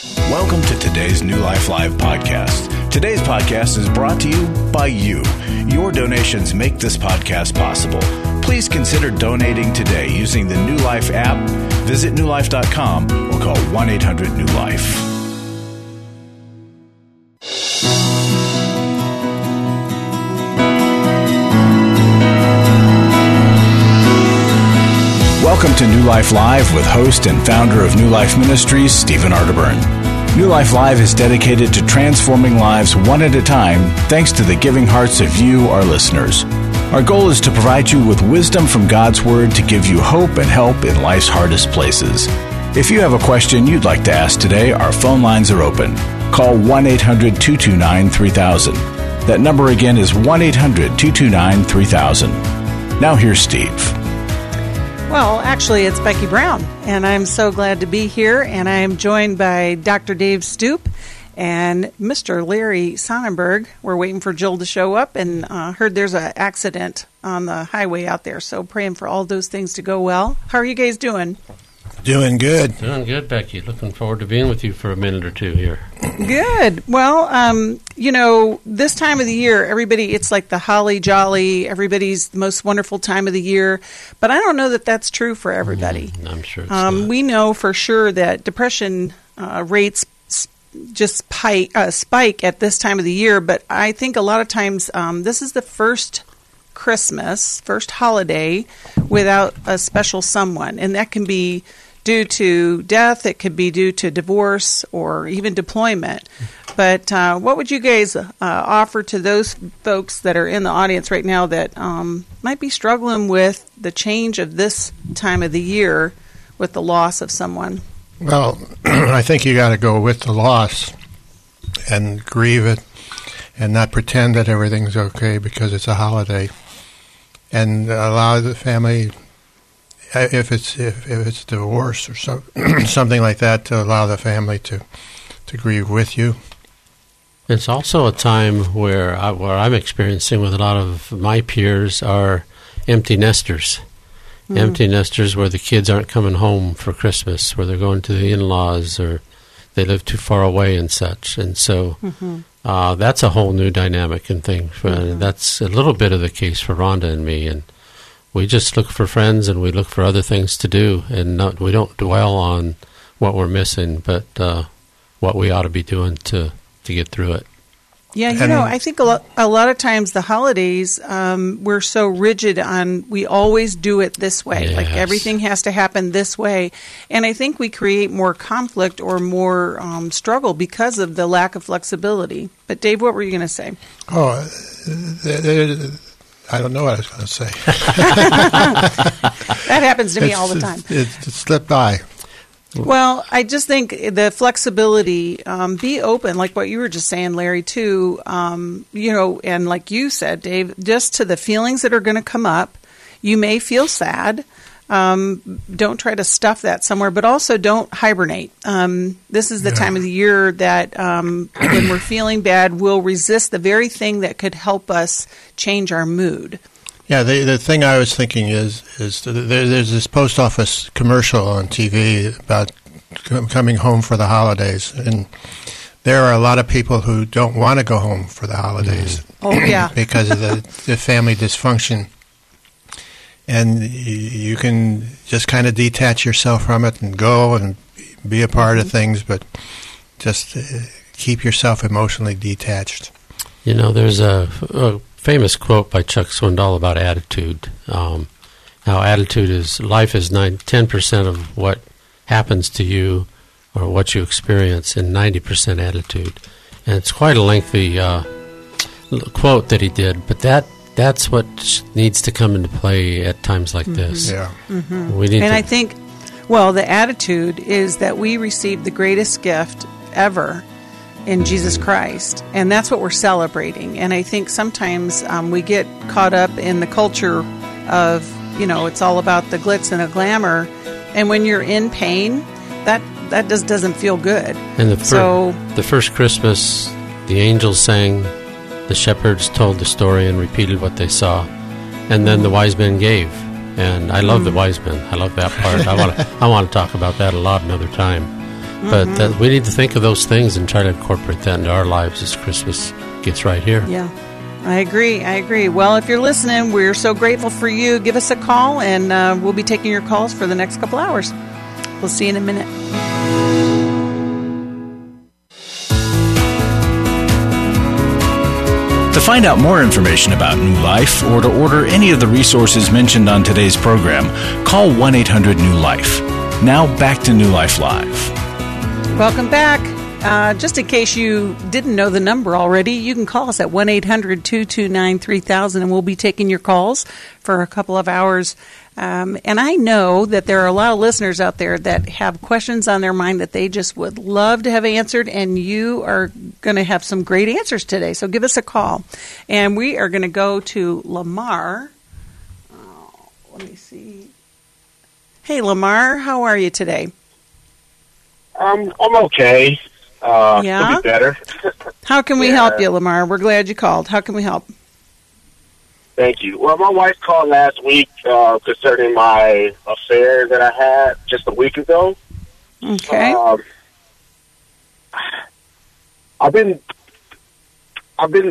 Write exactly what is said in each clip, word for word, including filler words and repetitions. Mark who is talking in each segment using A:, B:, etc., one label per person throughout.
A: Welcome to today's New Life Live podcast. Today's podcast is brought to you by you. Your donations make this podcast possible. Please consider donating today using the New Life app. Visit new life dot com or call one eight hundred new life. Welcome to New Life Live with host and founder of New Life Ministries, Stephen Arterburn. New Life Live is dedicated to transforming lives one at a time thanks to the giving hearts of you, our listeners. Our goal is to provide you with wisdom from God's Word to give you hope and help in life's hardest places. If you have a question you'd like to ask today, our phone lines are open. Call one eight hundred two two nine three thousand. That number again is one eight hundred two two nine three thousand. Now here's Steve.
B: Well, actually, it's Becky Brown, and I'm so glad to be here, and I'm joined by Doctor Dave Stoop and Mister Larry Sonnenberg. We're waiting for Jill to show up, and uh, heard there's an accident on the highway out there, so praying for all those things to go well. How are you guys doing?
C: Doing good.
D: Doing good, Becky. Looking forward to being with you for a minute or two here.
B: Good. Well, um, you know, this time of the year, everybody, it's like the holly jolly, everybody's the most wonderful time of the year. But I don't know that that's true for everybody.
D: Mm, I'm sure it's
B: um,
D: not.
B: We know for sure that depression uh, rates just spike, uh, spike at this time of the year. But I think a lot of times um, this is the first Christmas, first holiday without a special someone. And that can be due to death, it could be due to divorce, or even deployment. But uh, what would you guys uh, offer to those folks that are in the audience right now that um, might be struggling with the change of this time of the year with the loss of someone?
C: Well, I think you got to go with the loss and grieve it and not pretend that everything's okay because it's a holiday, and allow the family, if it's if, if it's divorce or so, something like that, to allow the family to, to grieve with you.
D: It's also a time where I, where I'm experiencing with a lot of my peers are empty nesters. Mm. Empty nesters where the kids aren't coming home for Christmas, where they're going to the in-laws or they live too far away and such. And so mm-hmm. uh, that's a whole new dynamic and thing. For, mm-hmm. That's a little bit of the case for Rhonda and me. And we just look for friends and we look for other things to do, and not, we don't dwell on what we're missing, but uh, what we ought to be doing to, to get through it.
B: Yeah, you know, I think a lot, a lot of times the holidays, um, we're so rigid on we always do it this way.
D: Yes.
B: Like everything has to happen this way. And I think we create more conflict or more um, struggle because of the lack of flexibility. But Dave, what were you going to say?
C: Oh, there, there, I don't know what I was going to say.
B: That happens to me
C: it's,
B: all the time.
C: It, it slipped by.
B: Well, I just think the flexibility, um, be open, like what you were just saying, Larry, too, um, you know, and like you said, Dave, just to the feelings that are going to come up. You may feel sad. Um, don't try to stuff that somewhere, but also don't hibernate. Um, this is the yeah. time of the year that um, when we're feeling bad, we'll resist the very thing that could help us change our mood.
C: Yeah, the the thing I was thinking is is there, there's this post office commercial on T V about com- coming home for the holidays, and there are a lot of people who don't want to go home for the holidays.
B: Oh yeah,
C: because of the, the family dysfunction, and y- you can just kind of detach yourself from it and go and be a part mm-hmm. of things, but just uh, keep yourself emotionally detached.
D: You know, there's a, a famous quote by Chuck Swindoll about attitude. Um, how attitude is, life is nine, ten percent of what happens to you or what you experience, and ninety percent attitude. And it's quite a lengthy uh, quote that he did, but that that's what needs to come into play at times like mm-hmm. this.
C: Yeah.
B: Mm-hmm.
D: We need
B: and
D: to,
B: I think, well, the attitude is that we received the greatest gift ever in Jesus Christ, and that's what we're celebrating. And I think sometimes um, we get caught up in the culture of, you know, it's all about the glitz and the glamour, and when you're in pain, that that just doesn't feel good.
D: And the, fir-
B: so,
D: the first Christmas, the angels sang, the shepherds told the story and repeated what they saw, and then the wise men gave. And I love mm. the wise men. I love that part. I want to I want to talk about that a lot another time. But that, we need to think of those things and try to incorporate that into our lives as Christmas gets right here.
B: Yeah, I agree. I agree. Well, if you're listening, we're so grateful for you. Give us a call, and uh, we'll be taking your calls for the next couple hours. We'll see you in a minute.
A: To find out more information about New Life or to order any of the resources mentioned on today's program, call one eight hundred new life. Now back to New Life Live.
B: Welcome back. Uh, just in case you didn't know the number already, you can call us at one eight hundred two two nine three thousand, and we'll be taking your calls for a couple of hours. Um, and I know that there are a lot of listeners out there that have questions on their mind that they just would love to have answered, and you are going to have some great answers today. So give us a call. And we are going to go to Lamar. Oh, let me see. Hey, Lamar, how are you today?
E: Um, I'm okay. Uh,
B: Yeah?
E: Could be better.
B: How can we
E: Yeah.
B: help you, Lamar? We're glad you called. How can we help?
E: Thank you. Well, my wife called last week uh, concerning my affair that I had just a week ago.
B: Okay.
E: Um, I've been, I've been,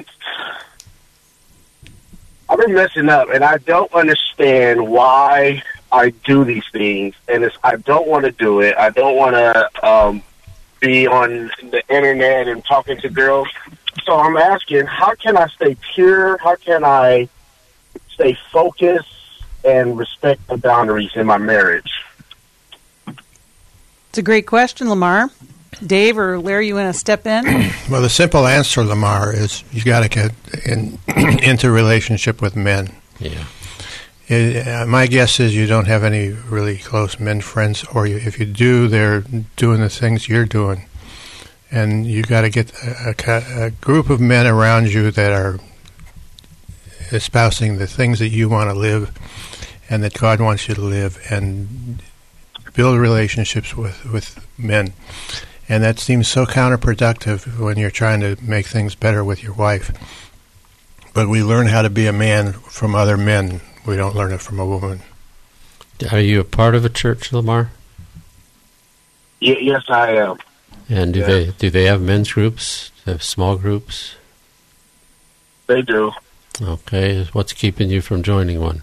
E: I've been messing up, and I don't understand why I do these things. And it's, I don't want to do it. I don't want to um, be on the internet and talking to girls. So I'm asking, how can I stay pure? How can I stay focused and respect the boundaries in my marriage?
B: It's a great question, Lamar. Dave or Larry, you want to step in?
C: Well, the simple answer, Lamar, is you got to get in, into relationship with men.
D: Yeah.
C: It, uh, my guess is you don't have any really close men friends, or you, if you do, they're doing the things you're doing. And you got to get a, a, a group of men around you that are espousing the things that you want to live and that God wants you to live, and build relationships with, with men. And that seems so counterproductive when you're trying to make things better with your wife. But we learn how to be a man from other men. We don't learn it from a woman.
D: Are you a part of a church, Lamar?
E: Y- yes, I am.
D: And do
E: Yeah.
D: they do they have men's groups? Do they have small groups?
E: They do.
D: Okay. What's keeping you from joining one?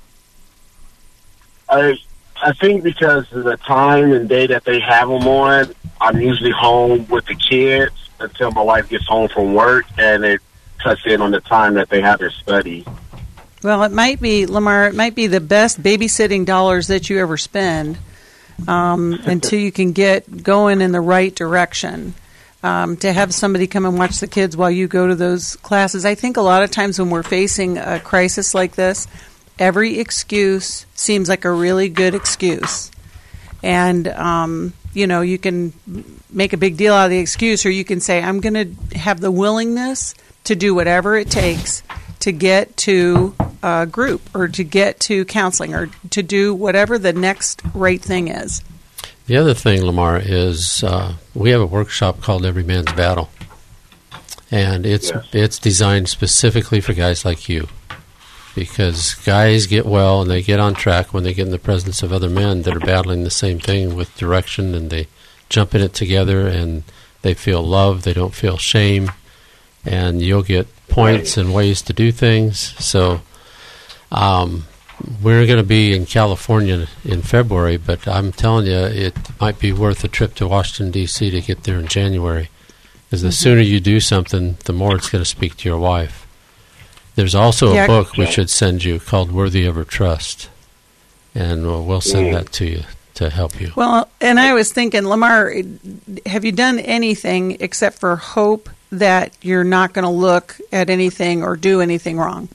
E: I I think because of the time and day that they have them on, I'm usually home with the kids until my wife gets home from work, and it cuts in on the time that they have their study.
B: Well, it might be, Lamar, it might be the best babysitting dollars that you ever spend um, until you can get going in the right direction. Um, to have somebody come and watch the kids while you go to those classes. I think a lot of times when we're facing a crisis like this, every excuse seems like a really good excuse. And, um, you know, you can make a big deal out of the excuse, or you can say, I'm going to have the willingness to do whatever it takes to get to a group or to get to counseling or to do whatever the next right thing is.
D: The other thing, Lamar, is uh, we have a workshop called Every Man's Battle, and it's
E: Yes.
D: it's designed specifically for guys like you, because guys get well and they get on track when they get in the presence of other men that are battling the same thing with direction, and they jump in it together, and they feel love, they don't feel shame, and you'll get points and ways to do things. So um, we're going to be in California in February, but I'm telling you, it might be worth a trip to Washington, D C to get there in January, because the sooner you do something, the more it's going to speak to your wife. There's also
B: Yeah.
D: a book we should send you called Worthy of Her Trust, and we'll, we'll send
E: Mm.
D: that to you to help you.
B: Well, and I was thinking, Lamar, have you done anything except for hope that you're not going to look at anything or do anything wrong?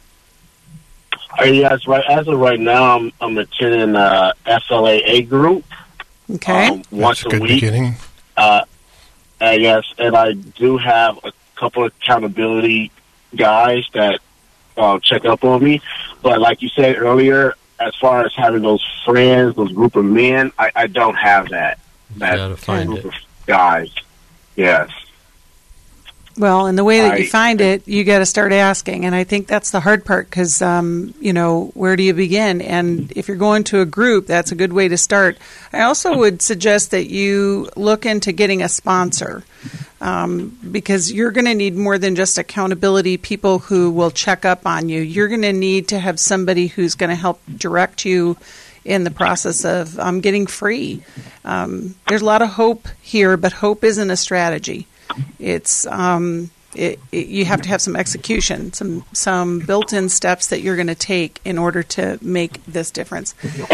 E: Uh, yes, right. As of right now, I'm, I'm attending a F L A A group
B: Okay.
E: um, once
C: That's a
E: a
C: good
E: week.
C: beginning.
E: Uh, uh, yes, and I do have a couple of accountability guys that uh, check up on me. But like you said earlier, as far as having those friends, those group of men, I, I don't have that.
D: You
E: That
D: got to find
E: group
D: it.
E: of guys. Yes.
B: Well, and the way that
E: I,
B: you find it, you got to start asking. And I think that's the hard part because, um, you know, where do you begin? And if you're going to a group, that's a good way to start. I also would suggest that you look into getting a sponsor um, because you're going to need more than just accountability, people who will check up on you. You're going to need to have somebody who's going to help direct you in the process of um, getting free. Um, there's a lot of hope here, but hope isn't a strategy. It's um, it, it, you have to have some execution, some some built-in steps that you're going to take in order to make this difference.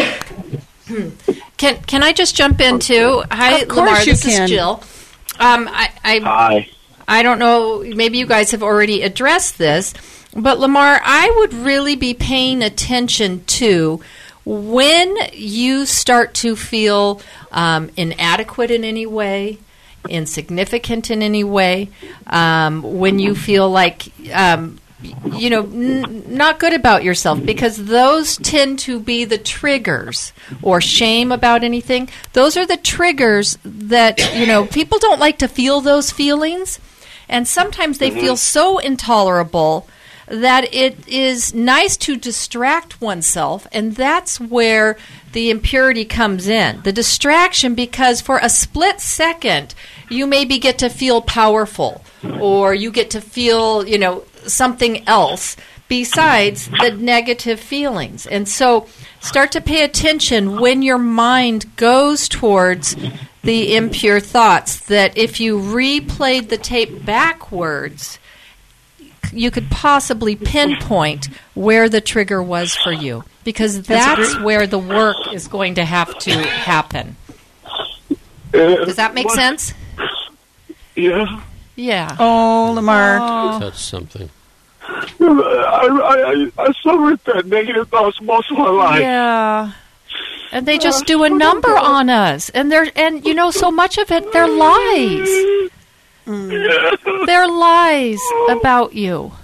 F: Can can I just jump in too? Hi,
B: Of course
F: Lamar.
B: you
F: This
B: can.
F: is Jill. Um, I I,
E: Hi.
F: I don't know. Maybe you guys have already addressed this, but Lamar, I would really be paying attention to when you start to feel um, inadequate in any way, insignificant in any way, um, when you feel like, um, you know, n- not good about yourself, because those tend to be the triggers, or shame about anything. Those are the triggers that, you know, people don't like to feel those feelings, and sometimes they feel so intolerable that it is nice to distract oneself, and that's where the impurity comes in. The distraction, because for a split second, you maybe get to feel powerful, or you get to feel, you know, something else besides the negative feelings. And so start to pay attention when your mind goes towards the impure thoughts, that if you replayed the tape backwards, you could possibly pinpoint where the trigger was for you, because that's where the work is going to have to happen. Does that make sense?
E: Yeah.
F: Yeah.
B: Oh, Lamar.
F: Oh.
D: That's something.
E: I, I, I suffered that negative thoughts most of my life.
F: Yeah. And they just do a number on us, and they're and you know, so much of it, they're lies.
E: Yeah.
F: They're lies about you,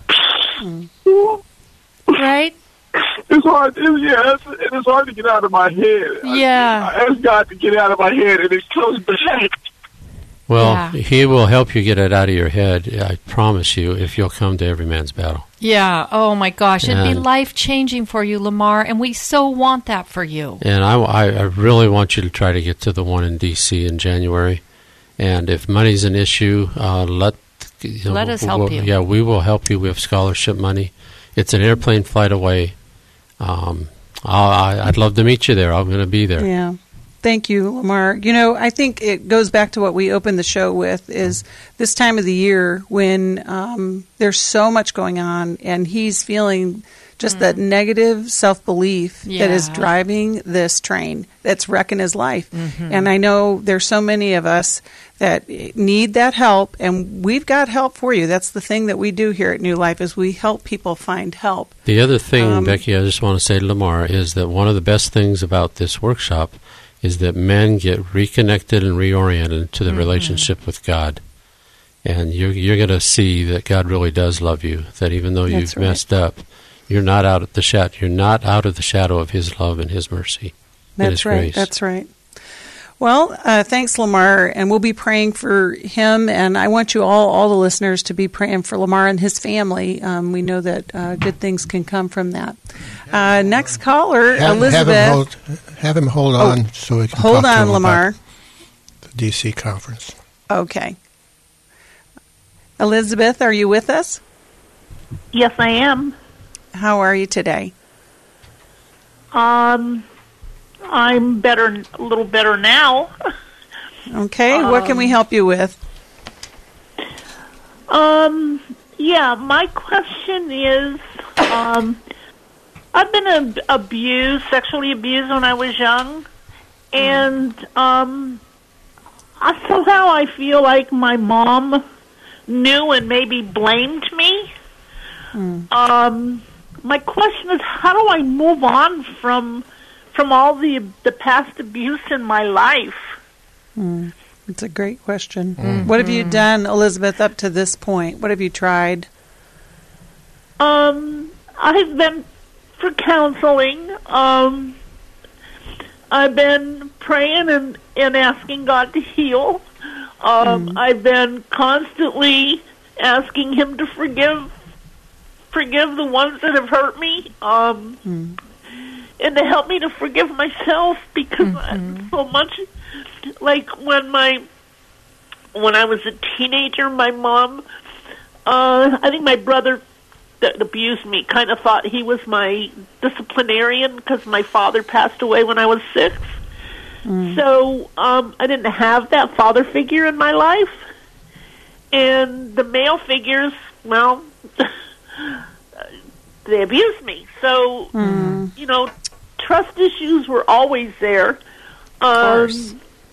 F: right?
E: It's hard. It, yeah, it's, it is hard to get out of my head.
F: Yeah.
E: I, I ask God to get out of my head, and it comes back.
D: Well,
F: Yeah.
D: He will help you get it out of your head, I promise you, if you'll come to Every Man's Battle.
F: Yeah. Oh my gosh, it'd be
D: And-
F: life changing for you, Lamar, and we so want that for you.
D: And I, I, I really want you to try to get to the one in D C in January. And if money's an issue, uh, let you know,
F: Let us help
D: we'll,
F: you.
D: Yeah, we will help you. We have scholarship money. It's an airplane flight away. Um, I'll, I, I'd love to meet you there. I'm going to be there.
B: Yeah. Thank you, Lamar. You know, I think it goes back to what we opened the show with, is this time of the year when um, there's so much going on, and he's feeling just that negative self-belief that is
F: Yeah.
B: driving this train that's wrecking his life. And I know there's so many of us that need that help, and we've got help for you. That's the thing that we do here at New Life, is we help people find help.
D: The other thing,
B: Um,
D: Becky, I just want to say to Lamar, is that one of the best things about this workshop is that men get reconnected and reoriented to the
F: Mm-hmm.
D: relationship with God. And you're, you're going to see that God really does love you, that even though
B: That's
D: you've
B: right.
D: messed up, you're not out of the shadow. You're not out of the shadow of His love and His mercy and
B: That's
D: His
B: right.
D: grace.
B: That's right. Well, uh, thanks, Lamar, and we'll be praying for him. And I want you all, all the listeners, to be praying for Lamar and his family. Um, we know that uh, good things can come from that. Uh, next caller,
C: Have,
B: Elizabeth.
C: have him hold, have him hold
B: Oh,
C: on so we can
B: Hold
C: talk to
B: on,
C: him
B: Lamar.
C: about the D C conference.
B: Okay. Elizabeth, are you with us?
G: Yes, I am.
B: How are you today?
G: Um, I'm better, a little better now.
B: Okay. what can we help you with?
G: Um, yeah, my question is, um, I've been ab- abused, sexually abused when I was young, and um, I, somehow I feel like my mom knew and maybe blamed me. Um, my question is, how do I move on from from all the the past abuse in my life?
B: It's a great question. What have you done, Elizabeth, up to this point? What have you tried?
G: Um, I've been for counseling. Um, I've been praying and, and asking God to heal. Um, I've been constantly asking him to forgive forgive the ones that have hurt me, um, mm. and to help me to forgive myself, because mm-hmm. I, so much, like when my when I was a teenager, my mom, uh, I think my brother that abused me kind of thought he was my disciplinarian because my father passed away when I was six. Mm. So um, I didn't have that father figure in my life. And the male figures, well, they abused me. So, mm. you know, trust issues were always there. Um,
B: of course.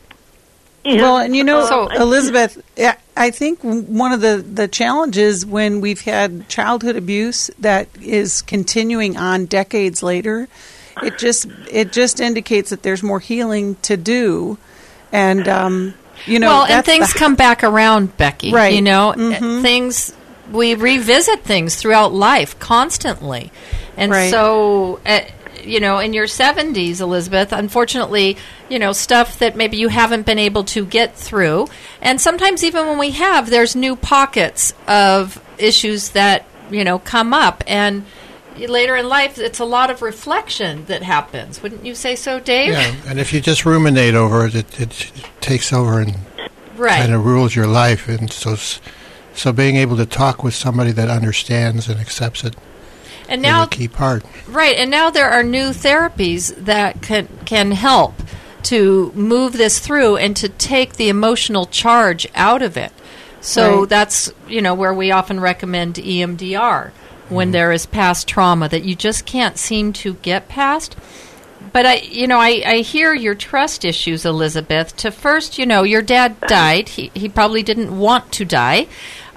B: And, well, and you know, so, Elizabeth, I think one of the, the challenges when we've had childhood abuse that is continuing on decades later, it just it just indicates that there's more healing to do, and um, you know,
F: well, and things the, come back around, Becky.
B: Right?
F: You know,
B: mm-hmm.
F: things we revisit things throughout life constantly, and
B: right.
F: so. Uh, You know, in your seventies, Elizabeth, unfortunately, you know, stuff that maybe you haven't been able to get through. And sometimes even when we have, there's new pockets of issues that, you know, come up. And later in life, it's a lot of reflection that happens. Wouldn't you say so, Dave?
C: Yeah, and if you just ruminate over it, it, it takes over and
F: right.
C: kind of rules your life. And so, so being able to talk with somebody that understands and accepts it.
F: And now,
C: a key part.
F: Right, and now there are new therapies that can can help to move this through and to take the emotional charge out of it. So right. that's, you know, where we often recommend E M D R when mm. there is past trauma that you just can't seem to get past. But, I, you know, I, I hear your trust issues, Elizabeth. To first, you know, your dad died. He, he probably didn't want to die.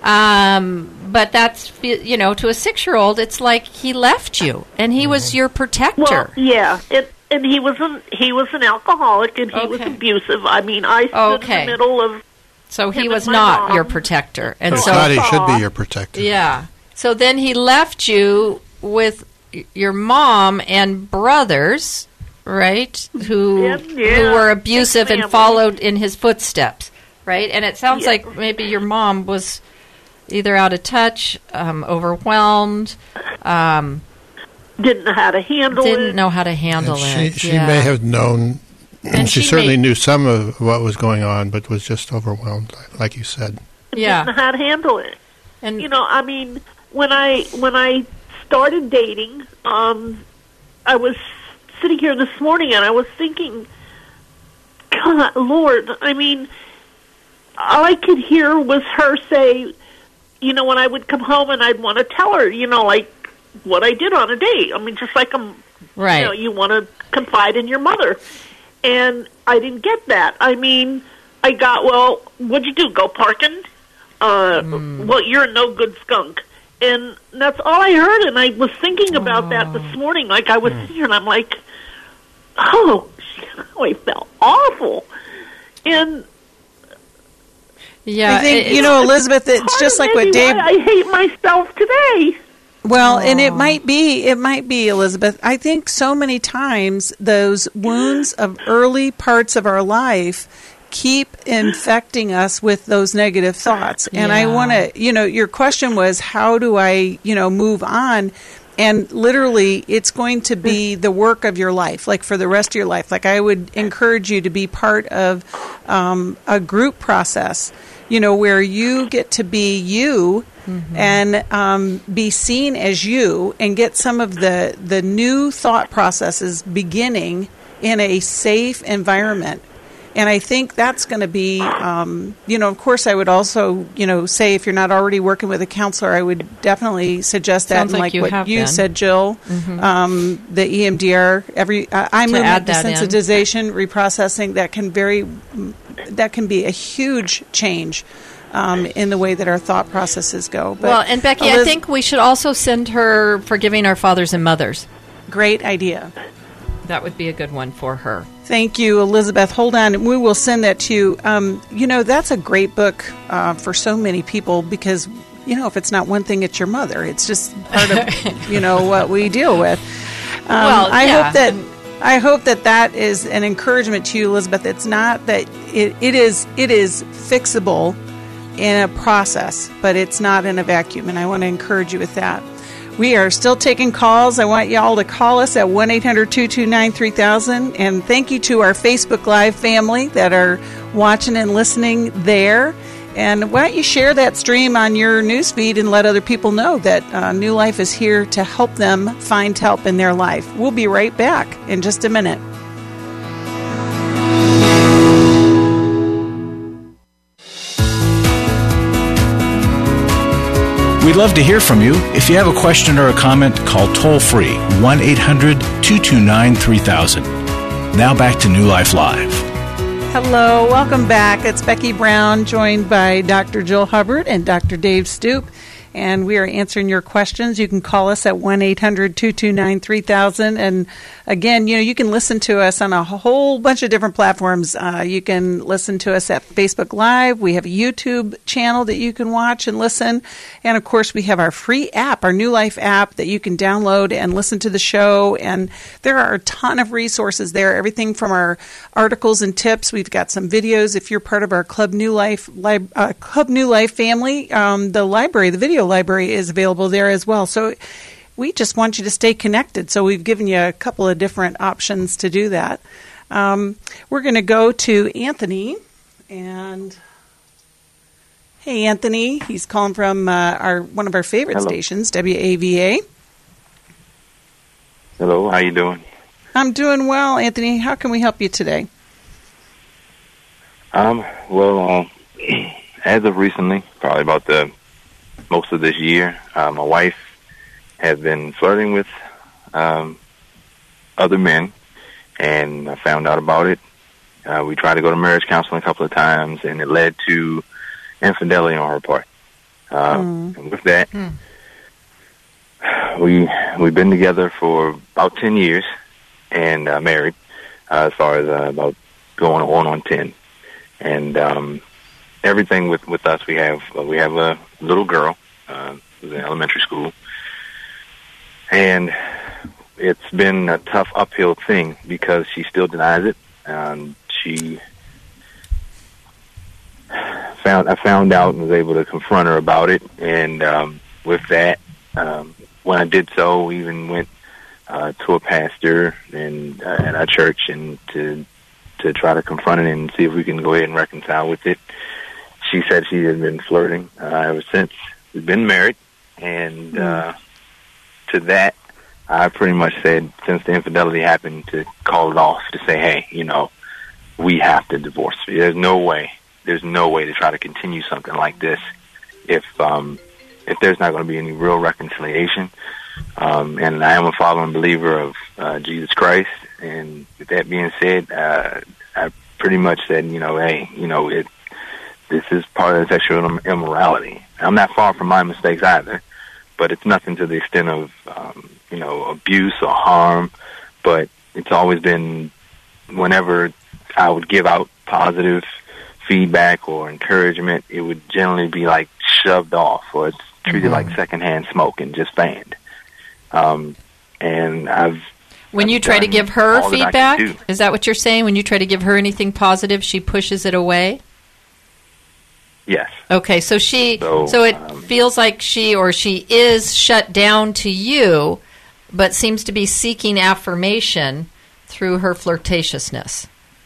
F: Um, but that's, you know, to a six-year-old, it's like he left you, and he was your protector.
G: Well, yeah, it, and he was an he was an alcoholic, and he okay. was abusive. I mean, I stood
F: okay.
G: in the middle of.
F: So he was not mom. your protector, and
C: but
F: so
C: God, he should be your protector.
F: Yeah. So then he left you with your mom and brothers, right? Who
G: yeah, yeah.
F: who were abusive and followed in his footsteps, right? And it sounds yeah. like maybe your mom was either out of touch, um, overwhelmed, um,
G: didn't know how to handle
F: didn't
G: it.
F: Didn't know how to handle
C: and
F: it.
C: She, she
F: yeah.
C: may have known,
F: and
C: she,
F: she
C: certainly
F: may,
C: knew some of what was going on, but was just overwhelmed, like you said.
F: Yeah.
G: Didn't know how to handle it.
F: And
G: you know, I mean, when I when I started dating, um, I was sitting here this morning and I was thinking, God, Lord, I mean, all I could hear was her say, you know, when I would come home and I'd want to tell her, you know, like what I did on a date. I mean, just like I'm,
F: right.
G: you know, you want to confide in your mother. And I didn't get that. I mean, I got, well, what'd you do, go parking? Uh, mm. Well, you're a no-good skunk. And that's all I heard, and I was thinking about oh. that this morning. Like, I was mm. here, and I'm like, oh, oh, I felt awful. And
B: yeah, I think, you know, Elizabeth, it's just like what Dave...
G: I hate myself today.
B: Well, and it might be, it might be, Elizabeth. I think so many times those wounds of early parts of our life keep infecting us with those negative thoughts. And yeah. I want to, you know, your question was, how do I, you know, move on? And literally, it's going to be the work of your life, like for the rest of your life. Like I would encourage you to be part of um, a group process, you know, where you get to be you mm-hmm. and um, be seen as you and get some of the, the new thought processes beginning in a safe environment. And I think that's going to be, um, you know, of course, I would also, you know, say if you're not already working with a counselor, I would definitely suggest that.
F: Sounds
B: and
F: like
B: like
F: you
B: what
F: have
B: you
F: been.
B: said, Jill,
F: mm-hmm.
B: um, the E M D R, every uh, eye
F: to
B: movement desensitization, reprocessing, that can very, that can be a huge change um, in the way that our thought processes go. But
F: well, and Becky, Eliz- I think we should also send her Forgiving Our Fathers and Mothers.
B: Great idea.
F: That would be a good one for her.
B: Thank you, Elizabeth. Hold on. We will send that to you. Um, you know, that's a great book uh, for so many people because, you know, if it's not one thing, it's your mother. It's just part of, you know, what we deal with. Um,
F: well,
B: I
F: yeah.
B: hope that I hope that that is an encouragement to you, Elizabeth. It's not that it, it is it is fixable. in a process, but it's not in a vacuum, and I want to encourage you with that. We are still taking calls. I want y'all to call us at one eight hundred two two nine three thousand, and thank you to our Facebook Live family that are watching and listening there. And why don't you share that stream on your newsfeed and let other people know that uh, New Life is here to help them find help in their life. We'll be right back in just a minute.
A: We'd love to hear from you. If you have a question or a comment, call toll-free one eight hundred two two nine three thousand. Now back to New Life Live.
B: Hello, welcome back. It's Becky Brown, joined by Doctor Jill Hubbard and Doctor Dave Stoop, and we are answering your questions. You can call us at one eight hundred two two nine three thousand, and again, you know, you can listen to us on a whole bunch of different platforms. Uh, you can listen to us at Facebook Live. We have a YouTube channel that you can watch and listen, and of course, we have our free app, our New Life app, that you can download and listen to the show, and there are a ton of resources there, everything from our articles and tips. We've got some videos. If you're part of our Club New Life li- uh, Club New Life family, um, the library, the video library is available there as well. So we just want you to stay connected. So we've given you a couple of different options to do that. Um, we're going to go to Anthony. And hey, Anthony, he's calling from uh, our one of our favorite
H: Hello.
B: stations, W A V A.
H: Hello, how you doing?
B: I'm doing well, Anthony. How can we help you today?
H: Um, well, uh, as of recently, probably about the most of this year, uh, my wife has been flirting with um, other men, and I found out about it. Uh, we tried to go to marriage counseling a couple of times, and it led to infidelity on her part. Uh, mm. And with that, mm. we we've been together for about ten years, and uh, married. Uh, as far as uh, about going on on ten, and um, everything with, with us, we have uh, we have a little girl uh, who's in elementary school, and it's been a tough uphill thing because she still denies it. Um, she found I found out and was able to confront her about it, and um, with that, um, when I did so, we even went uh, to a pastor and uh, at our church and to to try to confront it and see if we can go ahead and reconcile with it. She said she had been flirting uh, ever since we've been married, and uh, to that, I pretty much said, since the infidelity happened, to call it off, to say, hey, you know, we have to divorce. There's no way, there's no way to try to continue something like this if um, if there's not going to be any real reconciliation. Um, and I am a following believer of uh, Jesus Christ. And with that being said, uh, I pretty much said, you know, hey, you know, it, this is part of sexual immorality. I'm not far from my mistakes either, but it's nothing to the extent of, um, you know, abuse or harm. But it's always been whenever I would give out positive feedback or encouragement, it would generally be like shoved off, or it's treated mm-hmm. like secondhand smoke and just fanned. Um, and I've
F: When
H: I've
F: you try to give her feedback,
H: that
F: is that what you're saying? When you try to give her anything positive, she pushes it away?
H: Yes.
F: Okay, so she,
H: so,
F: so it
H: um,
F: feels like she or she is shut down to you, but seems to be seeking affirmation through her flirtatiousness.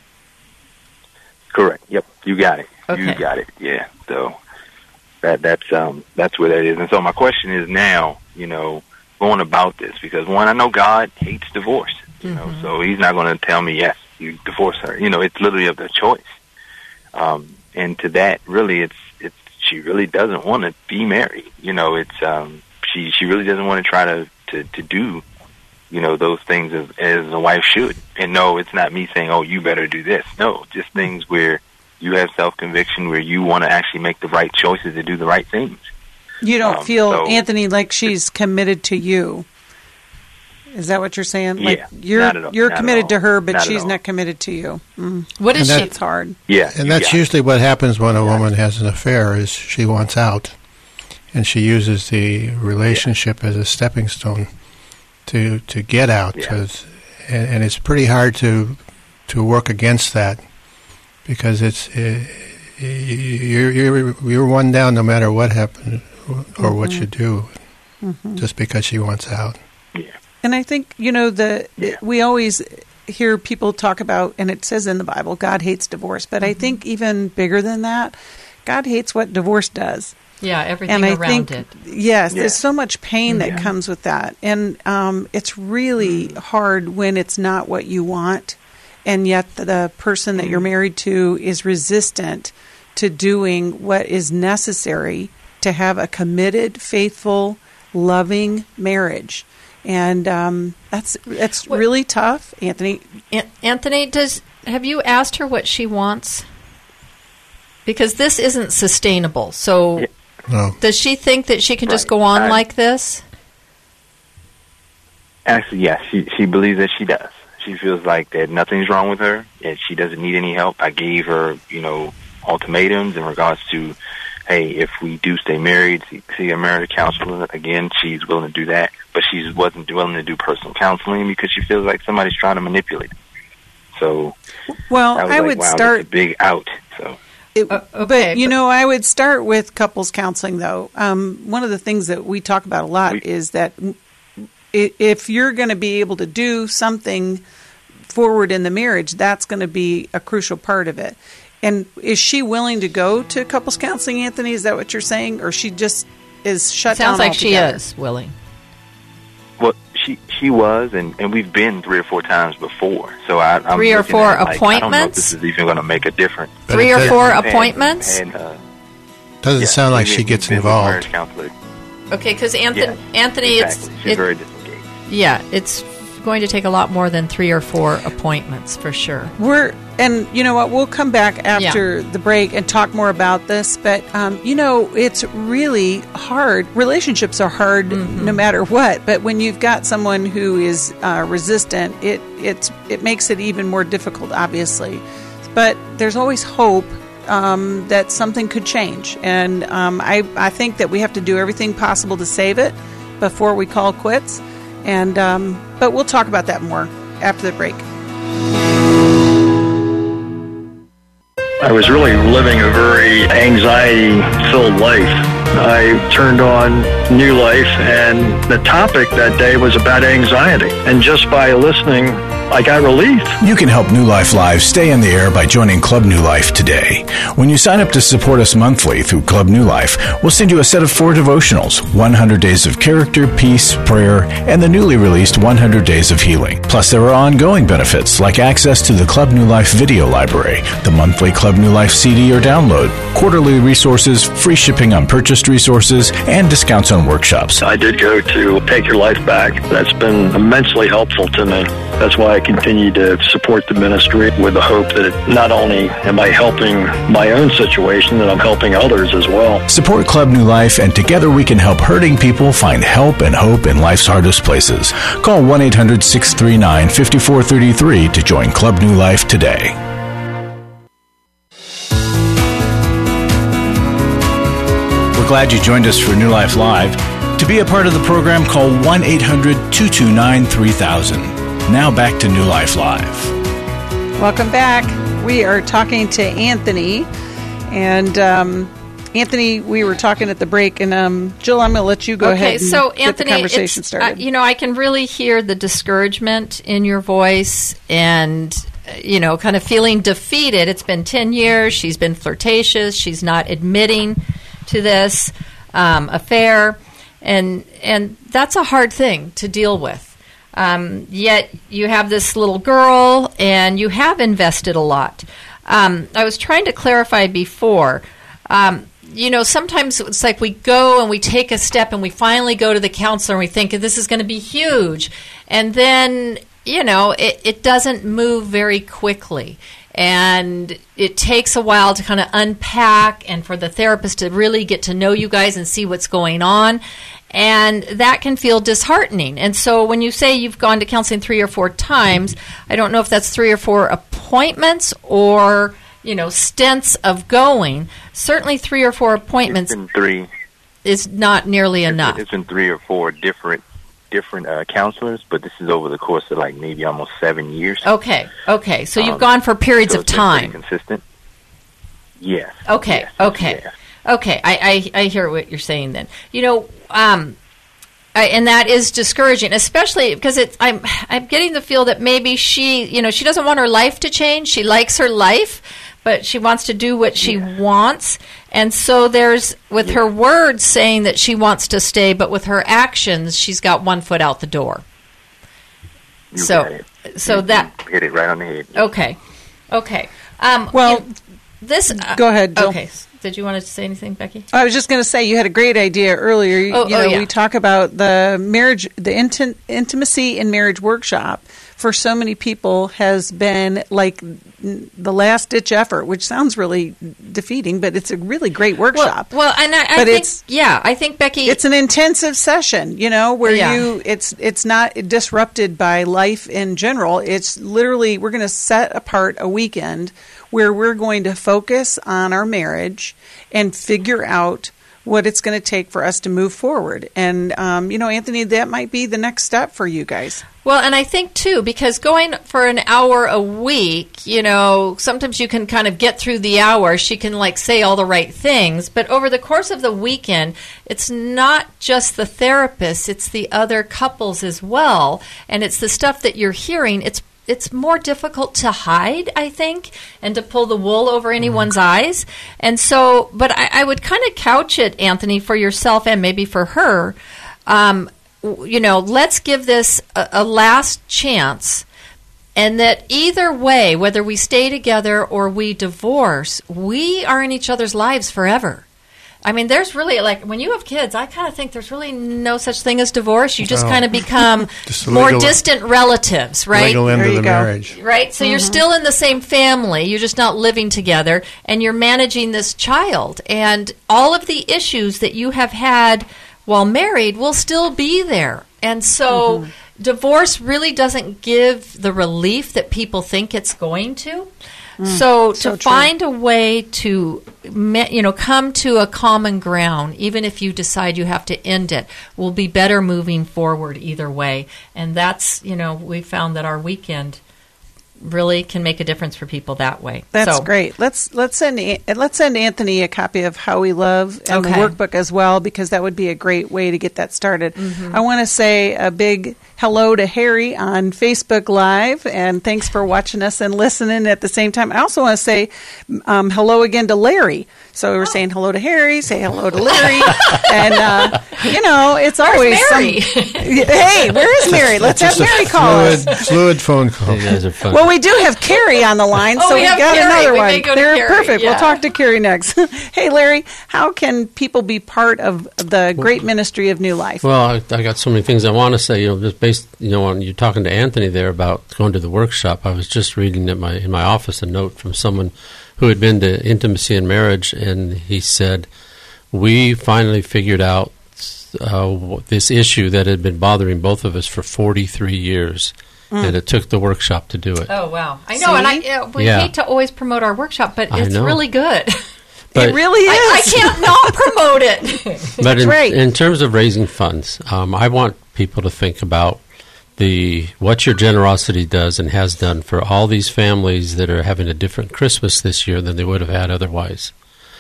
H: Correct. Yep. You got it.
F: Okay.
H: You got it. Yeah. So that that's um that's where that is. And so my question is now, you know, going about this, because one, I know God hates divorce, you mm-hmm. know, so He's not going to tell me, yes, you divorce her. You know, it's literally of their choice. Um, and to that, really, it's it's she really doesn't want to be married. You know, it's um she she really doesn't want to try to to to do, you know, those things as, as a wife should. And no, it's not me saying, oh, you better do this. No, just things where you have self-conviction, where you want to actually make the right choices to do the right things.
B: You don't
H: um,
B: feel,
H: so,
B: Anthony, like she's committed to you. Is that what you're saying?
H: Yeah,
B: like you're
H: not at all,
B: you're
H: not
B: committed to her, but
H: not
B: she's not committed to you. Mm.
F: What is
C: and
F: she?
B: It's hard.
H: Yeah,
C: and that's
H: yeah.
C: usually what happens when a woman has an affair. Is she wants out, and she uses the relationship yeah. as a stepping stone to to get out.
H: Yeah.
C: Cause, and, and it's pretty hard to to work against that, because it's it, you're, you're, you're one down no matter what happened or mm-hmm. what you do, mm-hmm. just because she wants out.
H: Yeah.
B: And I think, you know, the yeah. we always hear people talk about, and it says in the Bible, God hates divorce. But mm-hmm. I think even bigger than that, God hates what divorce does.
F: Yeah, everything
B: and I
F: around
B: think,
F: it.
B: Yes,
H: yeah.
B: there's so much pain that
H: yeah.
B: comes with that. And um, it's really mm. hard when it's not what you want, and yet the person that you're married to is resistant to doing what is necessary to have a committed, faithful, loving marriage. And um, that's that's what, really tough, Anthony.
F: An- Anthony, does have you asked her what she wants? Because this isn't sustainable. So
H: yeah.
C: No.
F: Does she think that she can
H: right.
F: just go on
H: I,
F: like this?
H: Actually, yes. She she believes that she does. She feels like that nothing's wrong with her, and she doesn't need any help. I gave her, you know, ultimatums in regards to, hey, if we do stay married, see, see a marriage counselor again. She's willing to do that, but she wasn't willing to do personal counseling because she feels like somebody's trying to manipulate her. So,
B: well,
H: I, was
B: I
H: like,
B: would
H: wow,
B: start
H: that's a big out. So.
B: It,
F: uh, okay,
B: but, you but, know, I would start with couples counseling, though. Um, one of the things that we talk about a lot we, is that if you're going to be able to do something forward in the marriage, that's going to be a crucial part of it. And is she willing to go to couples counseling, Anthony? Is that what you're saying? Or she just is shut
F: down
B: Sounds like
F: she
B: altogether?
F: is willing.
H: Well, she she was, and, and we've been three or four times before. So I, I'm
F: three or four
H: at, like,
F: appointments.
H: I don't know if this is even going to make a difference.
C: But
F: three or
C: does,
F: four
H: and,
F: appointments.
H: And, uh,
C: doesn't
H: yeah,
C: sound like
H: we,
C: she gets
H: been
C: involved.
F: Okay, because Anthony,
H: yeah,
F: Anthony,
H: exactly.
F: it's
H: She's
F: it,
H: very disengaged.
F: Yeah, it's going to take a lot more than three or four appointments for sure.
B: We're and you know what? We'll come back after yeah. the break and talk more about this. But um, you know, it's really hard. Relationships are hard mm-hmm. no matter what. But when you've got someone who is uh, resistant, it it's it makes it even more difficult, obviously. But there's always hope um, that something could change, and um, I I think that we have to do everything possible to save it before we call quits. And um, but we'll talk about that more after the break.
I: I was really living a very anxiety-filled life. I turned on New Life, and the topic that day was about anxiety. And just by listening, I got relief.
A: You can help New Life Live stay in the air by joining Club New Life today. When you sign up to support us monthly through Club New Life, we'll send you a set of four devotionals, one hundred Days of Character, Peace, Prayer, and the newly released one hundred Days of Healing. Plus, there are ongoing benefits like access to the Club New Life video library, the monthly Club New Life C D or download, quarterly resources, free shipping on purchased resources, and discounts on workshops.
I: I did go to Take Your Life Back. That's been immensely helpful to me. That's why I continue to support the ministry with the hope that not only am I helping my own situation, that I'm helping others as well.
A: Support Club New Life, and together we can help hurting people find help and hope in life's hardest places. Call one eight hundred six three nine five four three three to join Club New Life today. We're glad you joined us for New Life Live. To be a part of the program, call one eight hundred two two nine three thousand. Now back to New Life Live.
B: Welcome back. We are talking to Anthony. And um, Anthony, we were talking at the break. And um, Jill, I'm going to let you go
F: okay,
B: ahead and
F: so
B: get
F: Anthony,
B: the conversation
F: it's,
B: started.
F: Uh, you know, I can really hear the discouragement in your voice and, you know, kind of feeling defeated. It's been ten years. She's been flirtatious. She's not admitting to this um, affair. And and that's a hard thing to deal with. Um, yet you have this little girl, and you have invested a lot. Um, I was trying to clarify before. Um, you know, sometimes it's like we go and we take a step, and we finally go to the counselor, and we think this is going to be huge. And then, you know, it, it doesn't move very quickly. And it takes a while to kind of unpack and for the therapist to really get to know you guys and see what's going on. And that can feel disheartening. And so when you say you've gone to counseling three or four times, I don't know if that's three or four appointments or, you know, stints of going. Certainly three or four appointments
H: it's been three.
F: is not nearly
H: it's,
F: enough.
H: It's been three or four different different uh, counselors, but this is over the course of like maybe almost seven years.
F: Okay, okay. So you've
H: um,
F: gone for periods
H: so
F: of
H: it's been
F: time.
H: pretty consistent. Yes.
F: Okay.
H: Yes,
F: Okay.
H: yes.
F: Okay. I, I I hear what you're saying. Then you know, um, I, and that is discouraging, especially because it's. I'm I'm getting the feel that maybe she, you know, she doesn't want her life to change. She likes her life, but she wants to do what she
H: Yeah.
F: wants. And so there's, with
H: Yeah.
F: her words saying that she wants to stay, but with her actions, she's got one foot out the door.
H: You
F: so,
H: got it.
F: so
H: You-
F: that
H: you hit it right on the head.
F: okay, okay. Um,
B: Well,
F: you- this. Uh,
B: go ahead, Jill.
F: Okay. Did you want to say anything, Becky?
B: I was just going to say you had a great idea earlier. You,
F: Oh,
B: you
F: oh,
B: know,
F: yeah.
B: we talk about the marriage, the inti- intimacy in marriage workshop. For so many people, has been like n- the last ditch effort, which sounds really defeating, but it's a really great workshop.
F: Well, well and I, I
B: But
F: think,
B: it's-
F: yeah, I think Becky.
B: It's an intensive session, you know, where
F: Yeah.
B: you it's it's not disrupted by life in general. It's literally we're going to set apart a weekend where we're going to focus on our marriage and figure out what it's going to take for us to move forward. And um, you know, Anthony, that might be the next step for you guys.
F: Well, and I think, too, because going for an hour a week, you know, sometimes you can kind of get through the hour. She can, like, say all the right things. But over the course of the weekend, it's not just the therapist. It's the other couples as well. And it's the stuff that you're hearing. It's it's more difficult to hide, I think, and to pull the wool over anyone's eyes. And so, but I, I would kind of couch it, Anthony, for yourself and maybe for her. Um, you know, let's give this a, a last chance, and that either way, whether we stay together or we divorce, we are in each other's lives forever. I mean, there's really, like, when you have kids, I kind of think there's really no such thing as divorce. You just
C: No.
F: kind of become
C: Just a
F: more
C: legal-
F: distant relatives, right?
C: Legal end
B: There
C: of
B: you
C: the
B: go.
C: marriage.
F: Right? So you're still in the same family. You're just not living together, and you're managing this child. And all of the issues that you have had while married will still be there. And so divorce really doesn't give the relief that people think it's going to. So to
B: so true.
F: find a way to, me- you know, come to a common ground, even if you decide you have to end it, will be better moving forward either way. And that's, you know, we found that our weekend really can make a difference for people that way.
B: That's
F: So-
B: great. Let's let's send An- let's send Anthony a copy of How We Love and
F: Okay.
B: the workbook as well, because that would be a great way to get that started.
F: Mm-hmm.
B: I want to say a big hello to Harry on Facebook Live, and thanks for watching us and listening at the same time. I also want to say um, hello again to Larry. So we're saying hello to Harry, say hello to Larry, and uh, you know it's always
F: Mary?
B: some. Hey, where is Mary? Let's have Mary call
C: Fluid,
B: us.
C: fluid phone call.
D: You guys are fun.
B: Well, we do have Carrie on the line,
F: Oh,
B: so
F: we
B: we
F: have
B: got
F: Carrie.
B: another
F: We
B: one.
F: may go to
B: They're
F: Carrie,
B: perfect.
F: yeah.
B: We'll talk to Carrie next. Hey, Larry, how can people be part of the great ministry of New Life?
D: Well, I, I got so many things I want to say. You know, just based, you know, on you talking to Anthony there about going to the workshop. I was just reading at my in my office a note from someone who had been to Intimacy and Marriage, and he said, "We finally figured out uh, this issue that had been bothering both of us for forty-three years, and it took the workshop to do it."
F: Oh, wow. I know, and I,
B: See?
F: uh, we
D: Yeah.
F: hate to always promote our workshop, but
D: I
F: it's
D: know.
F: really good.
D: But,
B: It really is.
F: I, I can't not promote it.
D: but in,
B: Right.
D: in terms of raising funds, um, I want people to think about the what your generosity does and has done for all these families that are having a different Christmas this year than they would have had otherwise.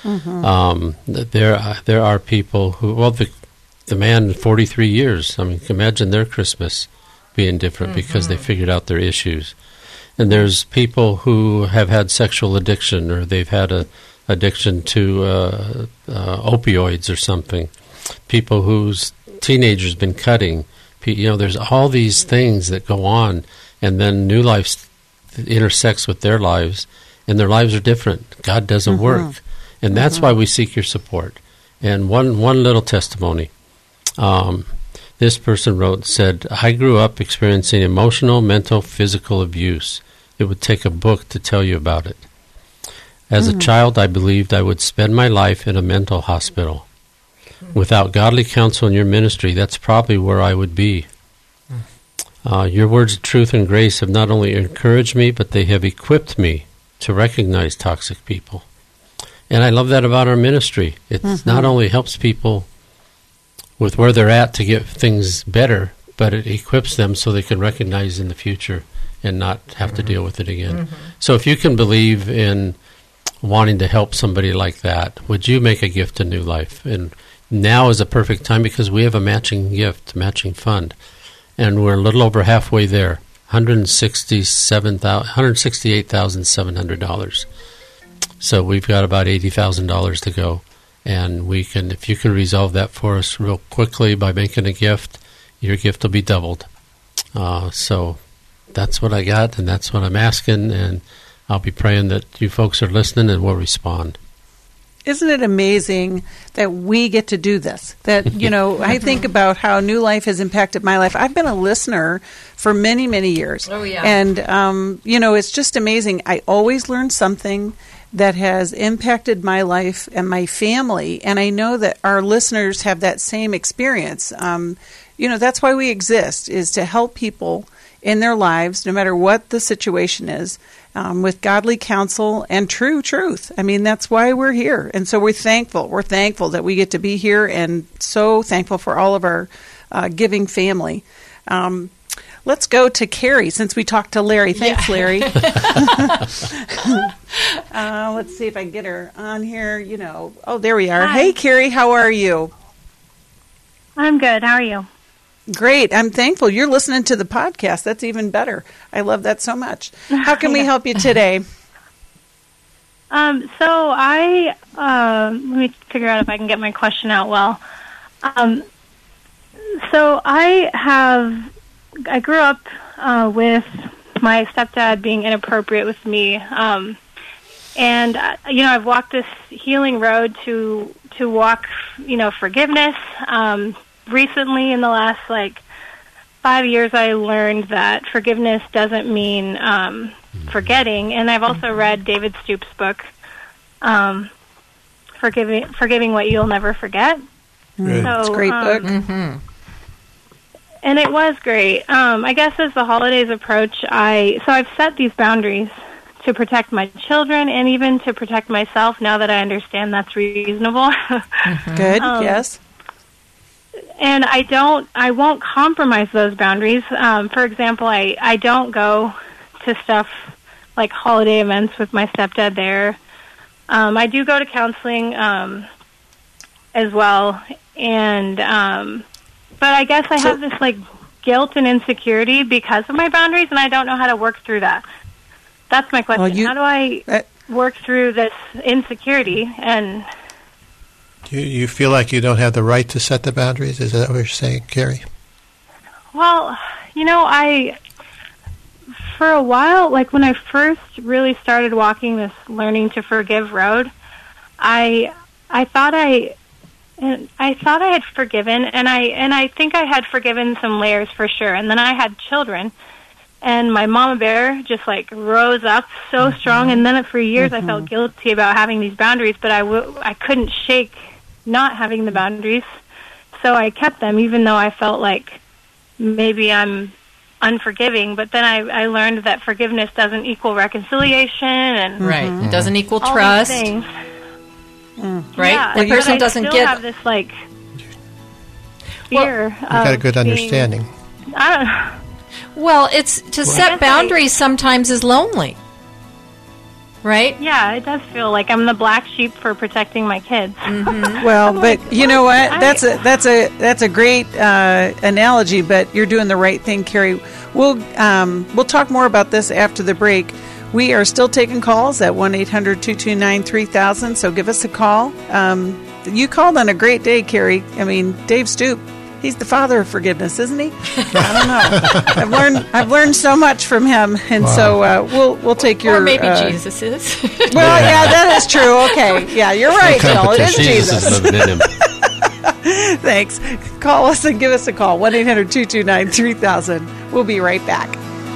D: Um, th- there, are- there are people who, well, the the man forty-three years. I mean, imagine their Christmas being different because they figured out their issues. And there's people who have had sexual addiction, or they've had a addiction to uh, uh, opioids or something. People whose teenagers been cutting. Pe- You know, there's all these things that go on, and then New Life s- intersects with their lives, and their lives are different. God doesn't work, and that's why we seek your support. And one one little testimony. Um, this person wrote, said, "I grew up experiencing emotional, mental, physical abuse. It would take a book to tell you about it. As a child, I believed I would spend my life in a mental hospital. Without godly counsel in your ministry, that's probably where I would be. Uh, your words of truth and grace have not only encouraged me, but they have equipped me to recognize toxic people." And I love that about our ministry. It not only helps people with where they're at to get things better, but it equips them so they can recognize in the future and not have to deal with it again. So if you can believe in wanting to help somebody like that, would you make a gift to New Life? And now is a perfect time because we have a matching gift, matching fund, and we're a little over halfway there, one hundred sixty-seven thousand, one hundred sixty-eight thousand seven hundred dollars. So we've got about eighty thousand dollars to go, and we can, if you can resolve that for us real quickly by making a gift, your gift will be doubled. Uh, so that's what I got, and that's what I'm asking, and I'll be praying that you folks are listening and will respond.
B: Isn't it amazing that we get to do this? That, you know, I think about how New Life has impacted my life. I've been a listener for many, many years.
F: Oh, yeah.
B: And, um, you know, it's just amazing. I always learn something that has impacted my life and my family. And I know that our listeners have that same experience. Um, you know, that's why we exist, is to help people in their lives, no matter what the situation is, um, with godly counsel and true truth. I mean, that's why we're here. And so we're thankful. We're thankful that we get to be here, and so thankful for all of our uh, giving family. Um, let's go to Carrie, since we talked to Larry. Thanks, yeah. Larry. uh, let's see if I can get her on here. You know, oh, there we are.
J: Hi.
B: Hey, Carrie, how are you?
J: I'm good. How are you?
B: Great. I'm thankful you're listening to the podcast. That's even better. I love that so much. How can we help you today?
J: Um, so I, uh, let me figure out if I can get my question out well. Um, so I have, I grew up uh, with my stepdad being inappropriate with me. Um, and, uh, you know, I've walked this healing road to, to walk, you know, forgiveness. Um, recently, in the last, like, five years, I learned that forgiveness doesn't mean um, forgetting. And I've also read David Stoop's book, um, Forgiving Forgiving What You'll Never Forget.
B: Mm.
J: So,
B: it's a great
J: um,
B: book.
F: Mm-hmm.
J: And it was great. Um, I guess as the holidays approach, I so I've set these boundaries to protect my children and even to protect myself now that I understand that's reasonable.
F: Mm-hmm.
B: Good,
J: um,
B: yes.
J: And I don't, I won't compromise those boundaries. Um, for example, I, I don't go to stuff like holiday events with my stepdad there. Um, I do go to counseling um, as well. And, um, but I guess I have this like guilt and insecurity because of my boundaries, and I don't know how to work through that. That's my question.
B: Well, you,
J: how do I
B: uh,
J: work through this insecurity? And
C: You, you feel like you don't have the right to set the boundaries? Is that what you're saying, Carrie?
J: well, you know, I, for a while, like when I first really started walking this learning to forgive road, I, I thought I, and I thought I had forgiven, and I, and I think I had forgiven some layers for sure. And then I had children, and my mama bear just like rose up so mm-hmm. strong. And then for years mm-hmm. I felt guilty about having these boundaries, but I, w- I couldn't shake not having the boundaries. So I kept them, even though I felt like maybe I'm unforgiving. But then I, I learned that forgiveness doesn't equal reconciliation, and
F: right,
J: mm-hmm.
F: it doesn't equal
J: all
F: trust.
J: these things.
B: Mm.
F: Right,
J: yeah,
F: the person
J: but I
F: doesn't
J: still
F: get.
J: have this like fear.
C: You got a good
J: being,
C: understanding.
J: I don't know.
F: Well, it's to set boundaries sometimes is lonely, right?
J: Yeah, it does feel like I'm the black sheep for protecting my kids.
F: Mm-hmm.
B: Well, but
J: like,
B: you know what?
J: I-
B: That's a that's a that's a great uh, analogy. But you're doing the right thing, Carrie. We'll um, we'll talk more about this after the break. We are still taking calls at one eight hundred two two nine three thousand. So give us a call. Um, you called on a great day, Carrie. I mean, Dave Stoop. He's the father of forgiveness, isn't he? I don't know. I've learned I've learned so much from him, and
C: Wow.
B: so uh, we'll we'll take your.
F: Or maybe
B: uh,
F: Jesus is.
B: Well, yeah, that is true. Okay, yeah, you're right, Jill. It is
D: Jesus
B: Jesus.
D: is living in him.
B: Thanks. Call us and give us a call. one eight hundred two two nine three thousand. We'll be right back.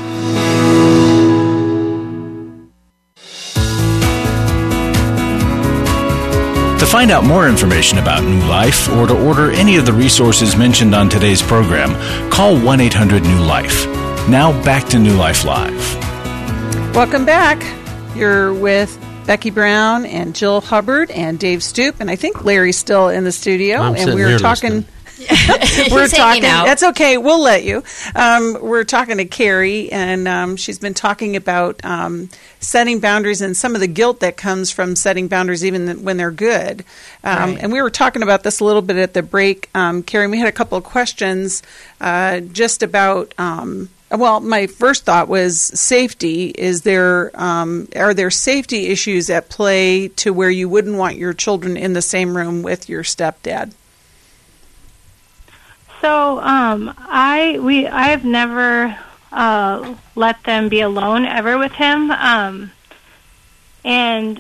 A: To find out more information about New Life or to order any of the resources mentioned on today's program, call one eight hundred new life. Now back to New Life Live.
B: Welcome back. You're with Becky Brown and Jill Hubbard and Dave Stoop, and I think Larry's still in the studio.
D: I'm
B: and
D: sitting
B: we were
D: here
B: talking.
D: listening.
B: we're
F: He's
B: talking.
F: hanging out.
B: That's okay. We'll let you. Um, we're talking to Carrie, and um, she's been talking about um, setting boundaries and some of the guilt that comes from setting boundaries, even when they're good. Um,
F: Right.
B: And we were talking about this a little bit at the break, um, Carrie. We had a couple of questions uh, just about. Um, Well, my first thought was safety. Is there um, are there safety issues at play to where you wouldn't want your children in the same room with your stepdad?
J: So, um, I we I've never uh, let them be alone ever with him, um, and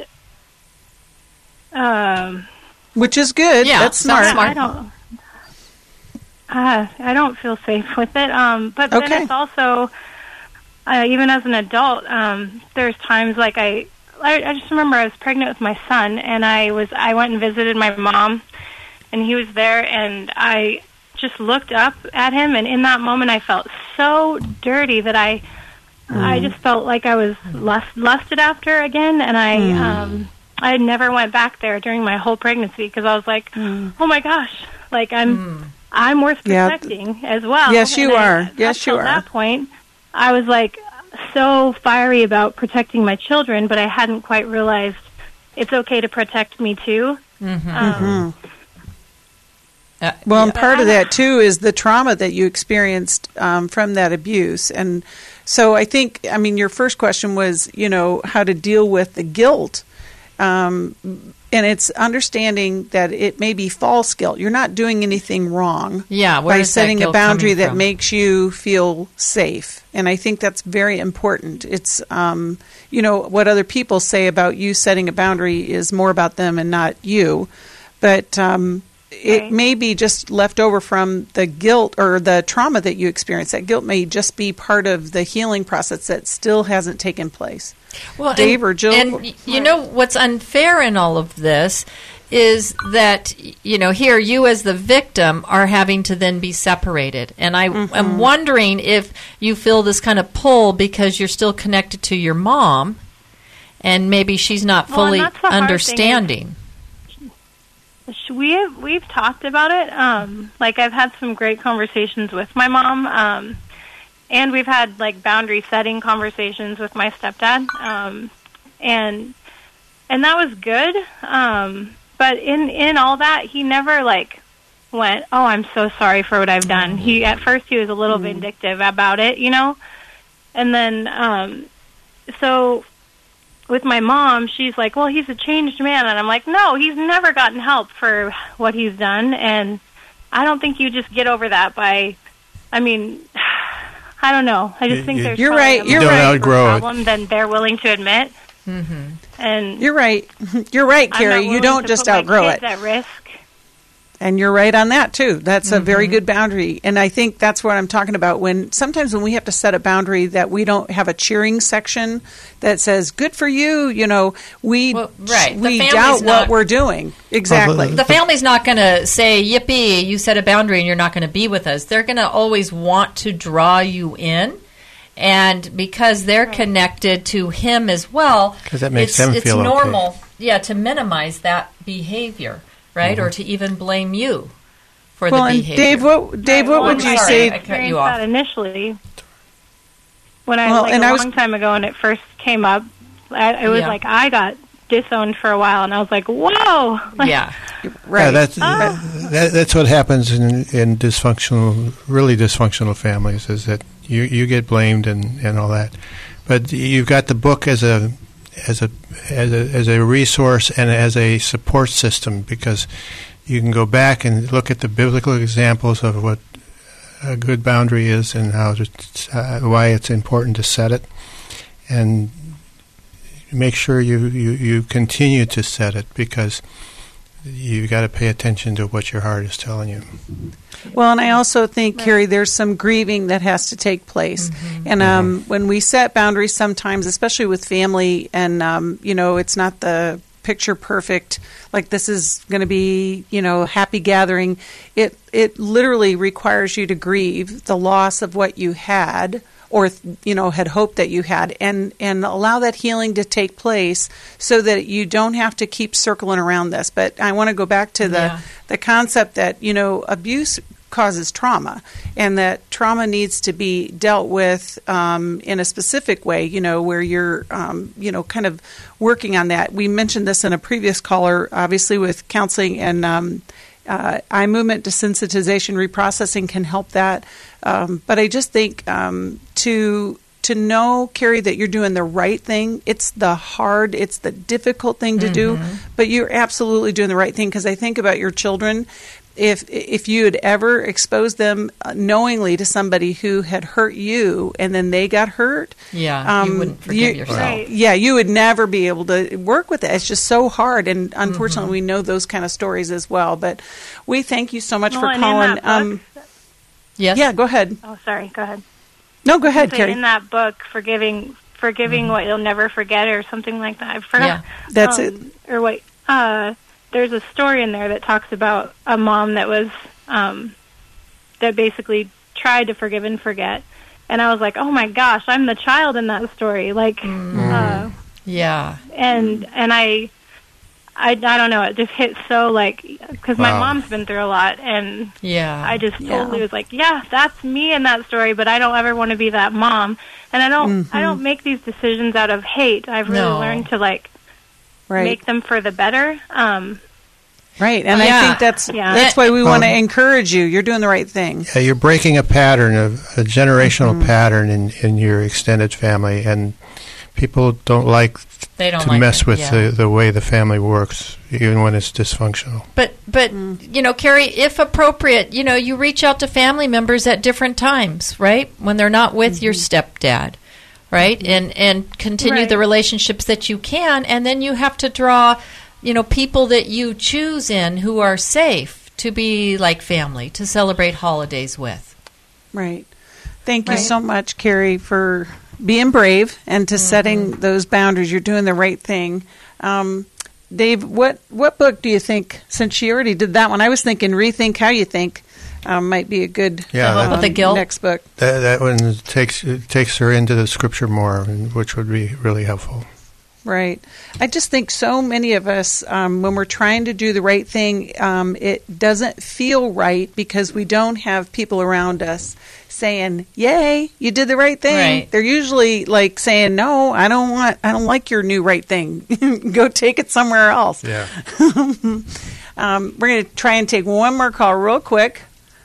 J: um,
B: Which is good.
F: Yeah,
B: That's
F: sounds
B: smart.
J: I don't. Uh, I don't feel safe with it. Um, but then
B: Okay.
J: it's also, uh, even as an adult, um, there's times like I, I, I just remember I was pregnant with my son, and I was I went and visited my mom, and he was there, and I just looked up at him, and in that moment I felt so dirty that I, I just felt like I was lust, lusted after again, and I, um, I never went back there during my whole pregnancy because I was like, oh my gosh, like I'm. I'm worth
B: Yeah.
J: protecting as well.
B: Yes, you
J: And I-
B: are.
J: up
B: Yes, you
J: till
B: are.
J: At that point, I was like so fiery about protecting my children, but I hadn't quite realized it's okay to protect me too.
F: Mm-hmm.
J: Um,
F: Uh,
B: Well, and
F: yeah.
B: part of that too is the trauma that you experienced um, from that abuse, and so I think, I mean, your first question was, you know, how to deal with the guilt, um, and it's understanding that it may be false guilt. You're not doing anything wrong.
F: Yeah, where
B: by
F: is that
B: setting a
F: guilt
B: boundary
F: coming
B: that
F: from?
B: makes you feel safe, and I think that's very important. It's, um, you know, what other people say about you setting a boundary is more about them and not you, but. Um, It
J: Right.
B: may be just left over from the guilt or the trauma that you experienced. That guilt may just be part of the healing process that still hasn't taken place.
F: Well,
B: Dave
F: and,
B: or Jill?
F: And y- you know what's unfair in all of this is that, you know, here you as the victim are having to then be separated. And I
B: Mm-hmm.
F: am wondering if you feel this kind of pull because you're still connected to your mom and maybe she's not
J: Well, and
F: fully
J: that's the hard thing is-
F: understanding.
J: we have, we've talked about it. Um, like I've had some great conversations with my mom, um, and we've had like boundary setting conversations with my stepdad, um, and and that was good. Um, but in in all that, he never like went, "Oh, I'm so sorry for what I've done." He at first he was a little vindictive about it, you know, and then um, so. With my mom, she's like, well, he's a changed man. And I'm like, no, he's never gotten help for what he's done. And I don't think you just get over that by, I mean, I don't know. I just
C: You-
J: think
C: you-
J: there's
B: You're
J: probably
B: right,
J: a
B: you're
J: more
B: right.
J: deeper
C: Outgrow it.
J: problem than they're willing to admit.
F: Mm-hmm.
J: And
B: You're right. You're right,
J: I'm not
B: Carrie. You
J: willing
B: don't
J: to
B: just
J: put my
B: outgrow
J: kids
B: it.
J: at risk.
B: And you're right on that too. That's a
F: Mm-hmm.
B: very good boundary. And I think that's what I'm talking about when sometimes when we have to set a boundary that we don't have a cheering section that says good for you, you know, we
F: Well, right. The
B: we
F: family's
B: doubt
F: not-
B: what we're doing. Exactly.
F: The family's not going to say, yippee, you set a boundary and you're not going to be with us. They're going to always want to draw you in. And because they're connected to him as well,
C: 'Cause that makes
F: it's,
C: them
F: it's
C: feel okay.
F: normal, yeah, to minimize that behavior, right?
C: Mm-hmm.
F: Or to even blame you for
B: Well,
F: the
B: and
F: behavior.
B: Dave, what Dave, what
J: Well,
B: would you
F: I'm sorry,
B: say?
F: I cut you
J: Experienced
F: off.
J: that initially when I
B: Well,
J: like
B: and
J: a
B: I was-
J: long time ago when it first came up. I, it was
F: Yeah.
J: like I got disowned for a while, and I was like, "Whoa!" Like,
F: Yeah.
B: Right.
C: Yeah, that's
J: Oh.
C: that, that's what happens in in dysfunctional, really dysfunctional families. Is that you you get blamed and, and all that, but you've got the book as a as a as a as a resource and as a support system because you can go back and look at the biblical examples of what a good boundary is and how to, uh, why it's important to set it, and make sure you, you, you continue to set it because you got to pay attention to what your heart is telling you.
B: Well, and I also think, Carrie, there's some grieving that has to take place. And um, when we set boundaries sometimes, especially with family, and, um, you know, it's not the picture perfect, like this is going to be, you know, happy gathering. It, it literally requires you to grieve the loss of what you had or, you know, had hoped that you had, and, and allow that healing to take place so that you don't have to keep circling around this. But I want to go back to the,
F: Yeah.
B: the concept that, you know, abuse causes trauma, and that trauma needs to be dealt with um, in a specific way, you know, where you're, um, you know, kind of working on that. We mentioned this in a previous caller, obviously with counseling and um, uh, eye movement desensitization reprocessing can help that. Um, but I just think um, to to know, Carrie, that you're doing the right thing. It's the hard, it's the difficult thing to mm-hmm. do, but you're absolutely doing the right thing, because I think about your children. If if you had ever exposed them knowingly to somebody who had hurt you and then they got hurt,
F: yeah, um, you wouldn't forgive you, yourself.
B: Right. Yeah, you would never be able to work with it. It's just so hard, and unfortunately, mm-hmm. we know those kind of stories as well. But we thank you so much
J: well,
B: for
J: and
B: calling.
J: In that book,
B: um,
F: yes,
B: yeah, go ahead.
J: Oh, sorry, go ahead.
B: No, go ahead,
J: so
B: Carrie.
J: In that book, forgiving, forgiving mm-hmm. what you'll never forget, or something like that. I forgot.
B: Yeah, that's
J: um,
B: it.
J: Or wait, uh, there's a story in there that talks about a mom that was um, that basically tried to forgive and forget, and I was like, oh my gosh, I'm the child in that story. Like,
F: mm.
J: uh,
F: yeah,
J: and and I. I, I don't know. It just hit so, like, because my
C: Wow.
J: mom's been through a lot, and
F: yeah,
J: I just
B: Yeah.
J: totally was like, yeah, that's me in that story, but I don't ever want to be that mom. And I don't,
B: Mm-hmm.
J: I don't make these decisions out of hate. I've really
F: No.
J: learned to like
B: Right.
J: make them for the better. Um,
B: Right, and
F: Yeah.
B: I think that's
J: Yeah.
B: that's why we want to
C: Um,
B: encourage you. You're doing the right thing.
C: Yeah, you're breaking a pattern, of a generational
B: Mm-hmm.
C: pattern in, in your extended family, and people don't like
F: they don't
C: to
F: like
C: mess
F: it,
C: with
F: yeah.
C: the, the way the family works, even when it's dysfunctional.
F: But but you know, Carrie, if appropriate, you know, you reach out to family members at different times, right? When they're not with your stepdad, right? And and continue
J: Right.
F: the relationships that you can, and then you have to draw, you know, people that you choose in who are safe to be like family, to celebrate holidays with.
B: Right. Thank you
J: Right.
B: so much, Carrie, for being brave and to
F: Mm-hmm.
B: setting those boundaries. You're doing the right thing. Um, Dave, what, what book do you think, since she already did that one, I was thinking Rethink How You Think um, might be a good
C: Yeah,
F: The Hope of the Guilt?
B: next book.
C: That, that one takes it takes her into the scripture more, and- which would be really helpful.
B: Right. I just think so many of us, um, when we're trying to do the right thing, um, it doesn't feel right because we don't have people around us saying, "Yay, you did the right thing."
F: Right.
B: They're usually like saying, "No, I don't want. I don't like your new right thing. Go take it somewhere else."
C: Yeah.
B: um, we're going to try and take one more call real quick.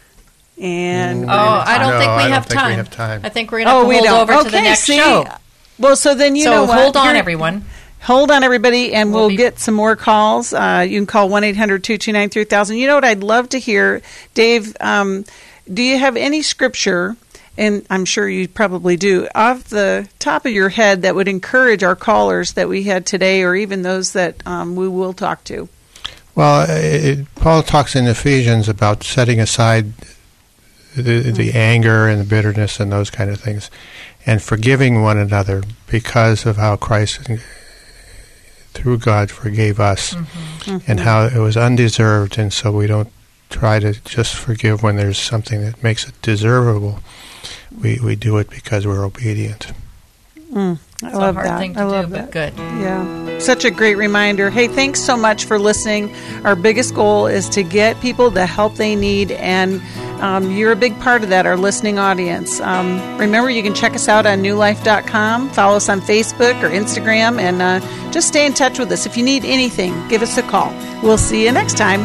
B: And
C: Mm.
F: Oh, I don't
C: No,
F: think we
C: I don't
F: have
C: think we
F: time.
C: have time.
F: I think we're going to
B: oh,
F: have to
B: we
F: hold
B: don't.
F: over
B: okay,
F: to the next
B: see?
F: show.
B: Well, so then you
F: so
B: know what?
F: hold on,
B: You're-
F: everyone.
B: Hold on, everybody, and
F: We'll
B: we'll,
F: be-
B: get some more calls. Uh, you can call one eight hundred two two nine three thousand. You know what I'd love to hear? Dave, um, do you have any scripture, and I'm sure you probably do, off the top of your head that would encourage our callers that we had today, or even those that um, we will talk to?
C: Well, it, Paul talks in Ephesians about setting aside the, the anger and the bitterness and those kind of things, and forgiving one another because of how Christ, through God, forgave us,
F: Mm-hmm.
C: and how it was undeserved, and so we don't try to just forgive when there's something that makes it deservable. We we do it because we're obedient.
B: Mm, I
F: It's
B: love
F: a hard
B: that.
F: thing to
B: I
F: do,
B: love
F: but
B: that.
F: good.
B: Yeah. Such a great reminder. Hey, thanks so much for listening. Our biggest goal is to get people the help they need, and um, you're a big part of that, our listening audience. Um, remember, you can check us out on new life dot com, follow us on Facebook or Instagram, and uh, just stay in touch with us. If you need anything, give us a call. We'll see you next time.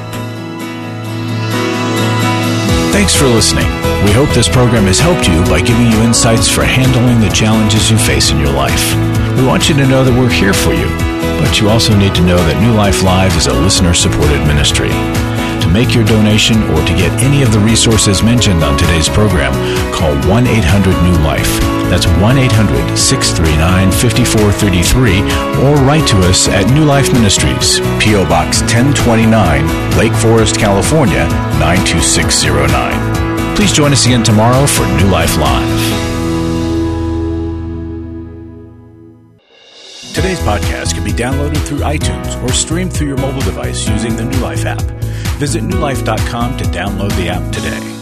A: Thanks for listening. We hope this program has helped you by giving you insights for handling the challenges you face in your life. We want you to know that we're here for you, but you also need to know that New Life Live is a listener-supported ministry. To make your donation or to get any of the resources mentioned on today's program, call one eight hundred new life. That's one eight hundred six three nine five four three three, or write to us at New Life Ministries, P O Box ten twenty-nine, Lake Forest, California, nine two six zero nine. Please join us again tomorrow for New Life Live. Today's podcast can be downloaded through iTunes or streamed through your mobile device using the New Life app. Visit new life dot com to download the app today.